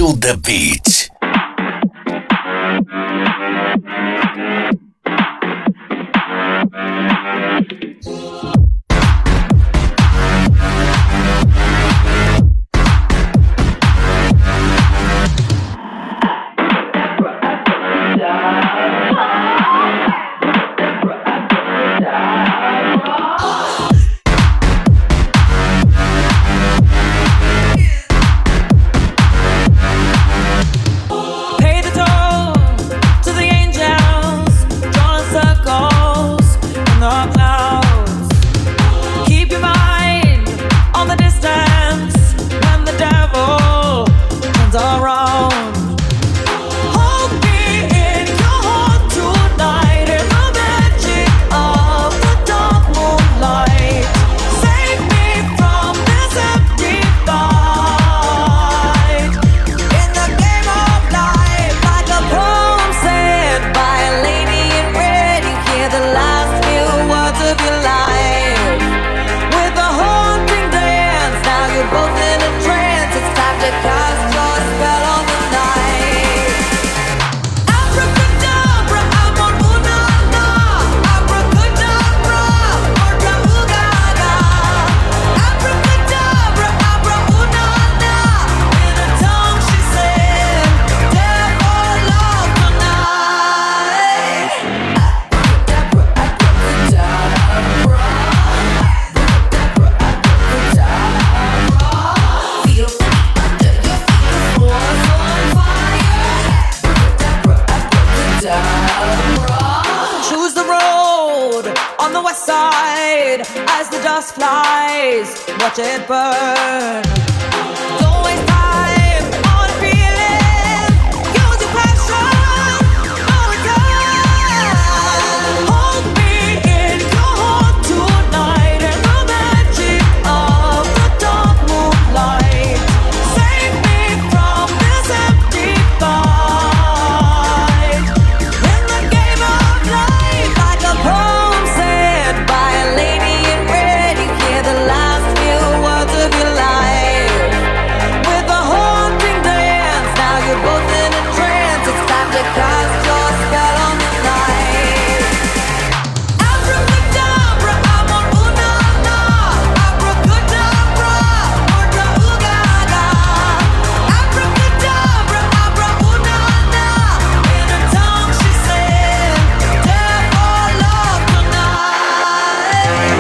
Feel the Beat. Watch it burn. Don't waste time on a feeling. Use your passion for a time. Hold me in your heart tonight in the magic of the dark moonlight. Save me from this empty fight. In the game of life, like a poem said by a lady in red, you hear the last words of your life. With a haunting dance, now you're both in a trance. It's time to cast your spell on the night. Abracadabra, I'm on ooh-na-na. Abracadabra, orta-ooh-ga-ga. Abracadabra, abra ooh-na-na. In her tongue she said, death or love tonight.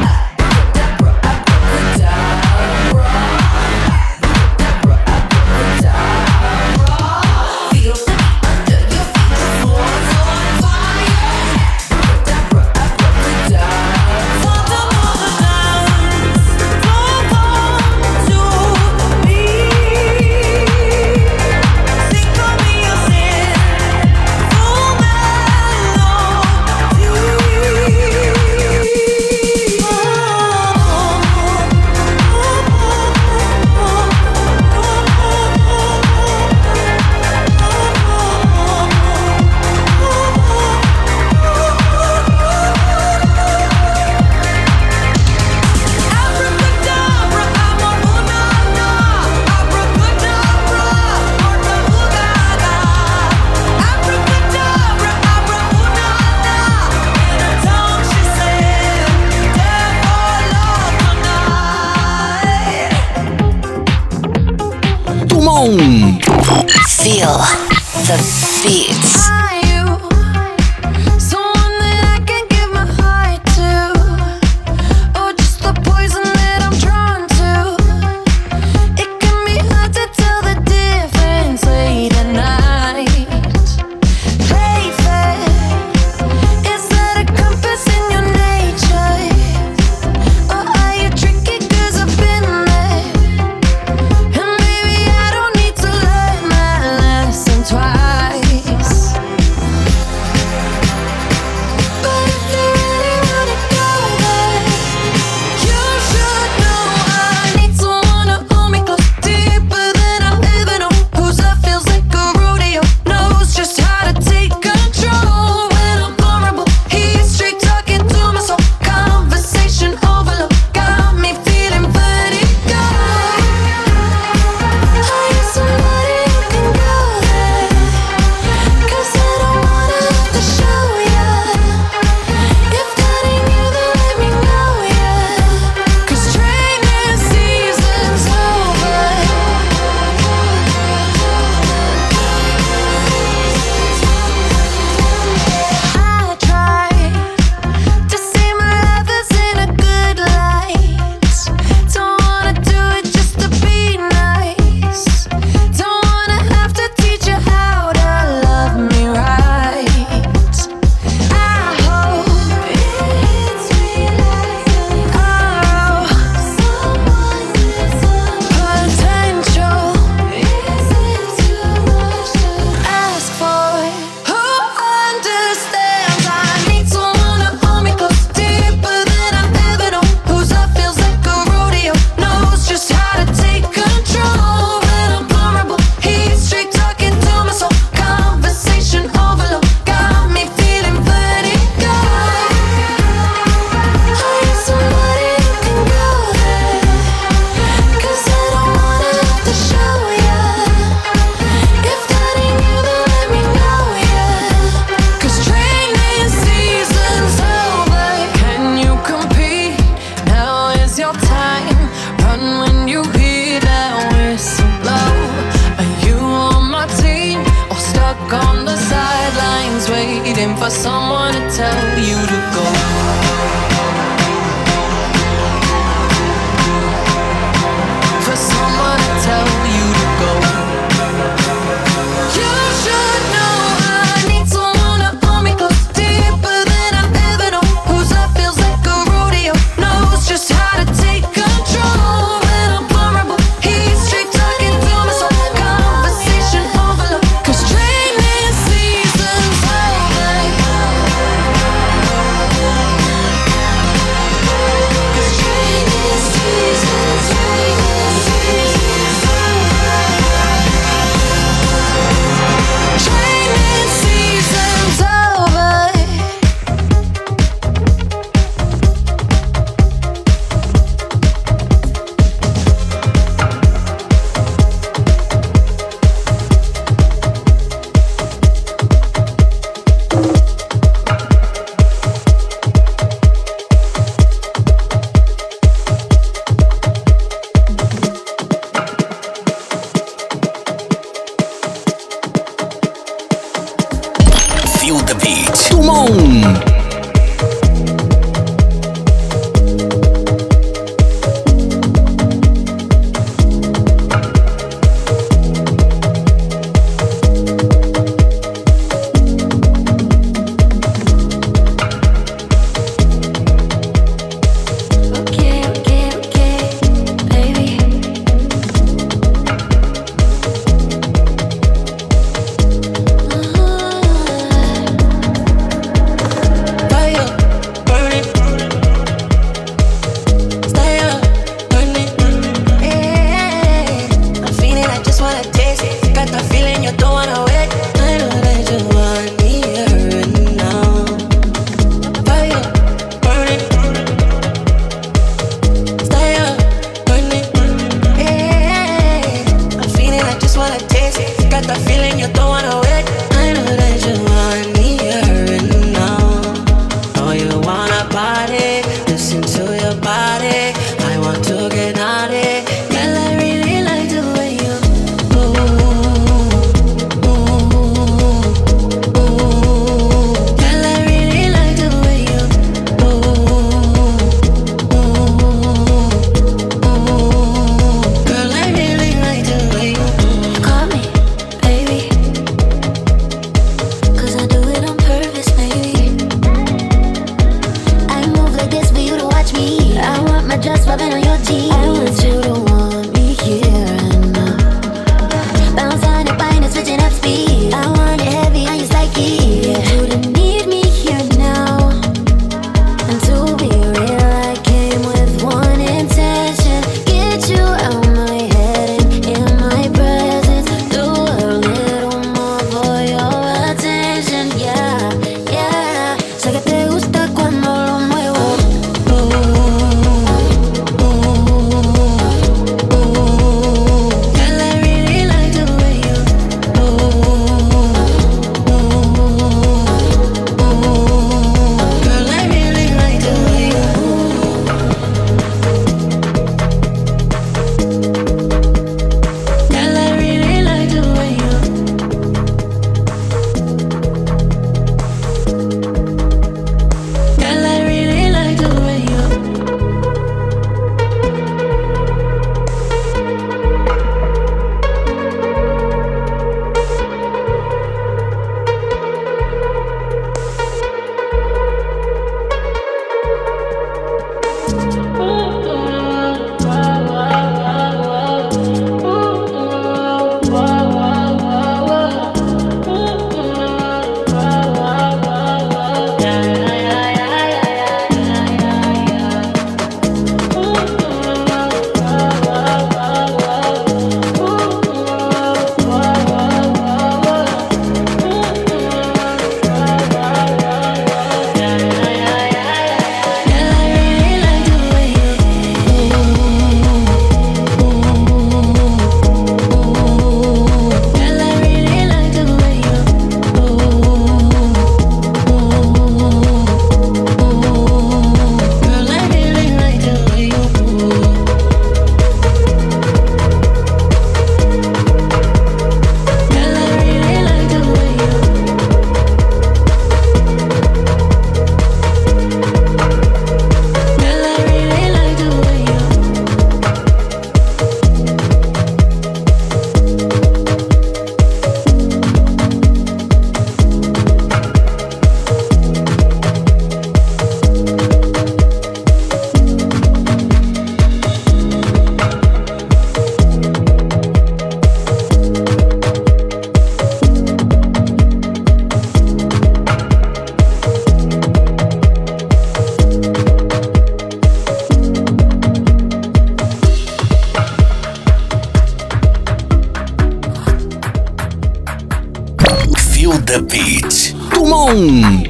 Feel the beats. Twice just wanna taste it. Got the feeling you don't wanna wait. I know that you want me here and now. Fire burning, style burning. Yeah, I'm feeling I just wanna taste it. Got the feeling you don't wanna wait. I know that you want me here and now. Oh, you wanna party? Listen to your body. I want to get naughty. Girl, I really like the way you move. Girl, I really like the way you move. Girl, I really like the way you move. Call me, baby, 'cause I do it on purpose, baby. I move like this for you to watch me. I want my dress rubbing on your jeans. I want you to want me here and now. Bounce on your body, switching up speed. I want it heavy on your psyche. You didn't need me here now. And to be real, I came with one intention: get you out my head and in my presence. Do a little more for your attention, yeah, yeah. Sé que te gusta cuando lo muevo. Girl, I really like the way you Girl, I really like the way you Girl, I really like the way you Girl, I really like the way you Feel the beat. Tout le monde.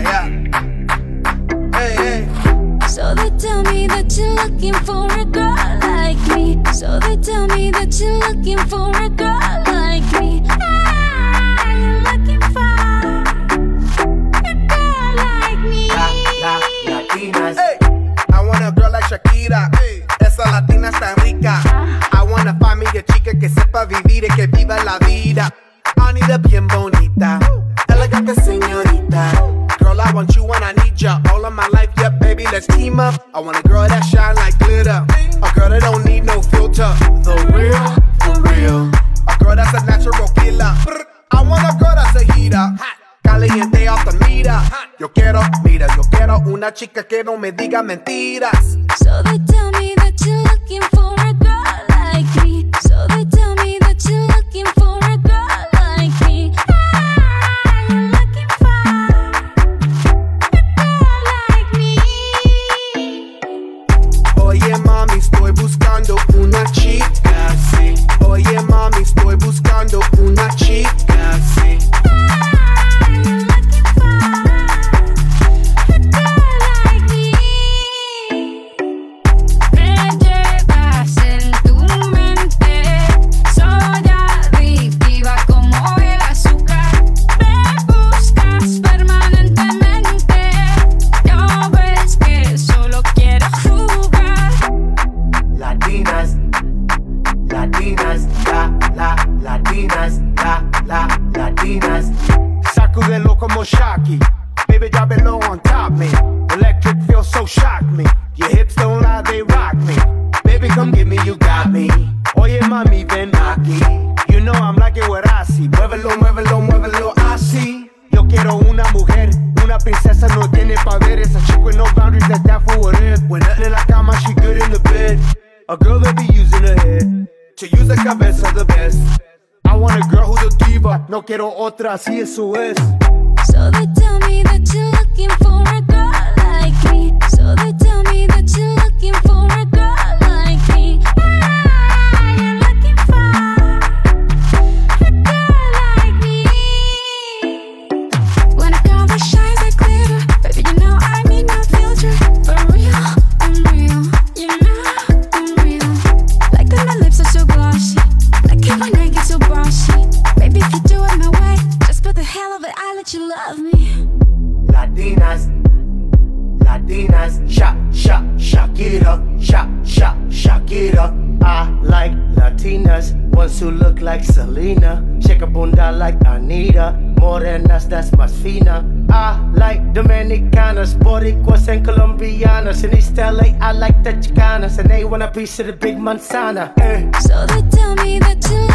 So they tell me that you're looking for a girl like me. So they tell me that you're looking for a girl like me. Ah, you're looking for a girl like me. Latinas. Hey. I want a girl like Shakira. Hey. Esa latina está rica. I wanna find me a chica que sepa vivir y que viva la vida. Anita bien bonita, elegante señorita. Girl, I want you when I need ya. All of my life, yeah, baby, let's team up. I want a girl that shine like glitter. A girl that don't need no filter. The real, for real. A girl that's a natural killer. I want a girl that's a heater. Caliente off the meter. Yo quiero, mira, yo quiero una chica que no me diga mentiras. So they tell me that you're looking for a girl like me. So they tell me that you're looking for a girl like me. Ah, you're looking for a girl like me. Oye mami, estoy buscando una chica, sí. Oye mami, estoy know I'm like it what I see. Muévelo, muévelo, muévelo así. Yo quiero una mujer, una princesa no tiene poderes. A chick with no boundaries, that's that for what it is. When nothing in la cama, she good in the bed. A girl that be using her head to use the cabeza the best. I want a girl who's a diva, no quiero otra, así eso es. So they tell me that you're looking for a girl like me. So they tell me that you're looking for a girl like me. You're looking for a girl like me. When a girl that shines like glitter, baby, you know I need no filter. For real, I'm real. You know I'm real. Like that my lips are so glossy. Like it when I get so bossy. Baby, if you do it my way, just for the hell of it, I'll let you love me. Latinas, Latinas, shock it up, shock it up. I like Latinas, ones who look like Selena, shake a bunda like Anita, morenas, that's más fina. I like Dominicanas, Boricuas and Colombianas. In East LA, I like the Chicanas, and they want a piece of the big manzana. So they tell me that you